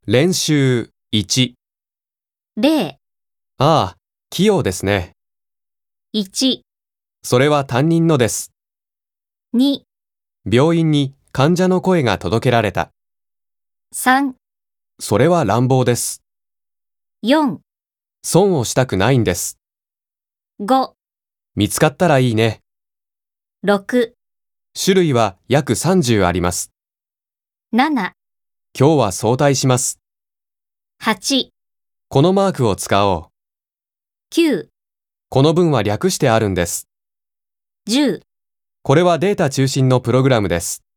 練習1。 0、 ああ、器用ですね。 1、 それは担任のです。 2、 病院に患者の声が届けられた。 3、 それは乱暴です。 4、 損をしたくないんです。 5、 見つかったらいいね。 6、 種類は約30あります。 7、 今日は早退します。 8、 このマークを使おう。 9、 この文は略してあるんです。 10 これはデータ中心のプログラムです。